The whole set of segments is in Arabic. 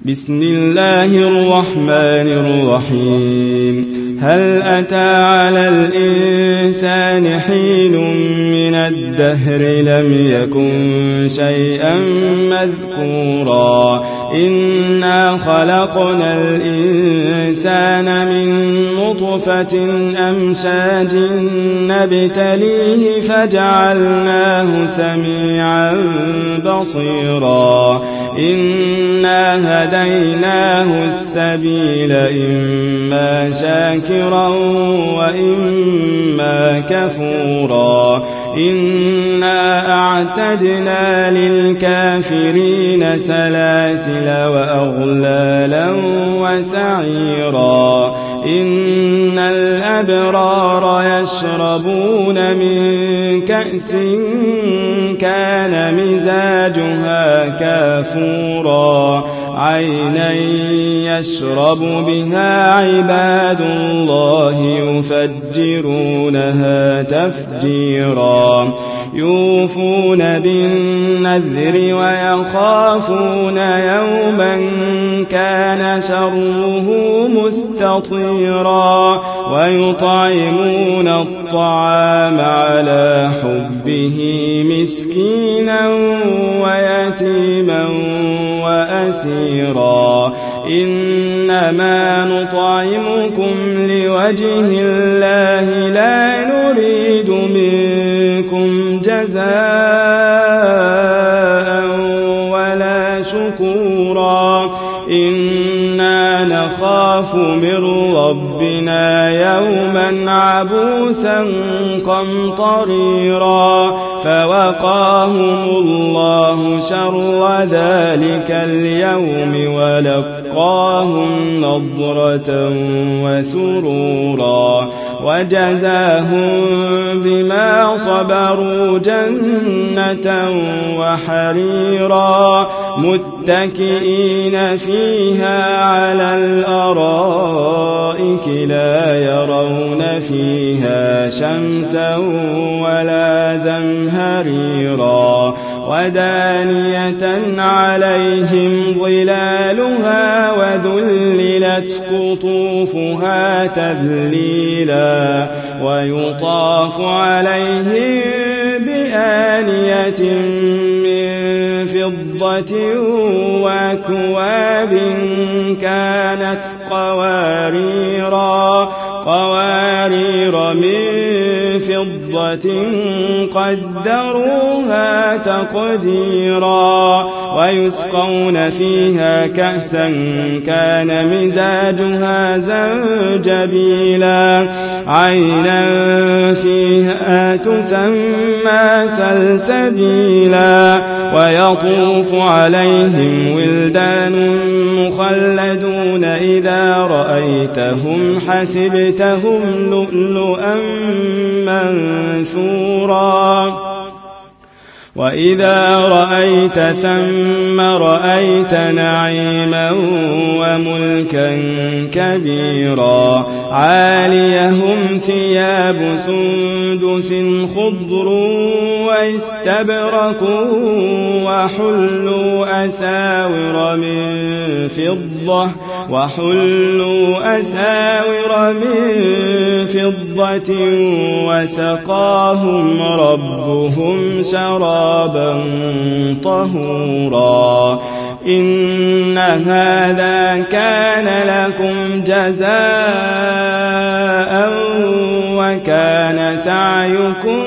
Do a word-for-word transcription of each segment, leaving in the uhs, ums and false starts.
بسم الله الرحمن الرحيم. هل أتى على الإنسان حين من الدهر لم يكن شيئا مذكورا إنا خلقنا الإنسان من نطفة أمشاج نبتليه فجعلناه سميعا بصيرا إنا هديناه السبيل إما شاكرا وإما كفورا إنا أعتدنا للكافرين سلاسل وأغلالا وسعيرا إن الأبرار يشربون من كأس كان مزاجها كافورا عينا يشرب بها عباد الله يفجرونها تفجيرا يوفون بالنذر ويخافون يوما كان شره مستطيرا ويطعمون الطعام على حبه مسكينا ويتيما وأسيرا إنما نطعمكم لوجه الله لا نريد منكم جزاء ولا شكورا إنا نخاف من ربنا يوما عبوسا قمطريرا فوقاهم الله شر ذلك اليوم ولقاهم نضرة وسرورا وجزاهم بما صبروا جنة وحريرا متكئين فيها على الأرائك لا يرون فيها شمسا ولا زمهريرا ودانية عليهم ظلالها وذللت قطوفها تذليلا ويطاف عليهم بآنية من فضة وأكواب كانت قواريرا قوارير من فضة قدروها تقديرا ويسقون فيها كأسا كان مزاجها زنجبيلا عينا فيها تسمى سلسبيلا ويطوف عليهم ولدان مخلدون إذا رأيتهم حسبتهم لؤلؤا منثورا وإذا رأيت ثم رأيت نعيما وملكا كبيرا عاليهم ثياب سندس خضر واستبرق وحلوا أساور من فضة وحلوا أساور من فضة وسقاهم ربهم شرابا طهورا إن هذا كان لكم جزاء وكان سعيكم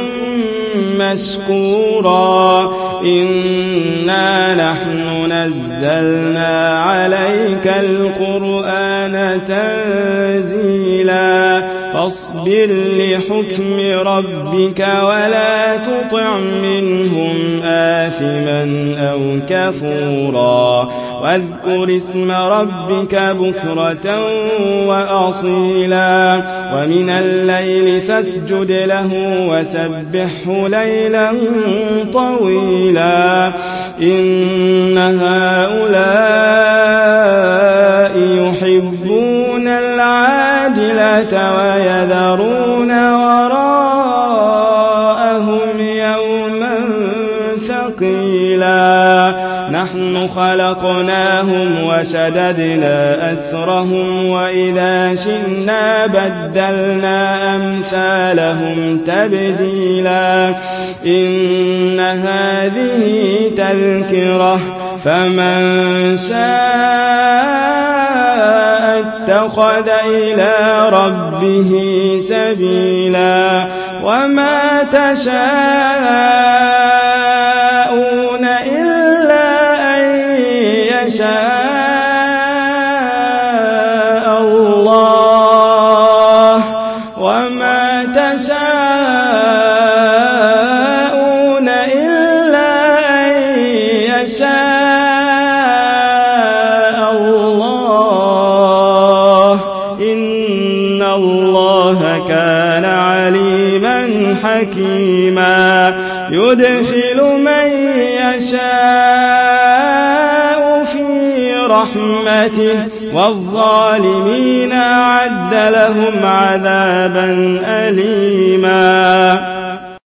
مشكورا إنا نحن نزلنا عليك القرآن تنزيلا فاصبر لحكم ربك ولا تطع منهم آثما أو كفورا واذكر اسم ربك بكرة وأصيلا ومن الليل فاسجد له وسبحه ليلا طويلا إن هؤلاء يحبون العاجلة ويذرون وراءهم يوما ثقيلا نحن خلقناهم وشددنا أسرهم وإذا شئنا بدلنا أمثالهم تبديلا إن هذه تذكرة فمن شاء اتخذ إلى ربه سبيلا وما تشاءون إلا أن يشاء الله وما تشاءون إلا أن يشاء الله إن الله كان عليما حكيما يدخل من يشاء في رحمته والظالمين أعد لهم عذابا أليما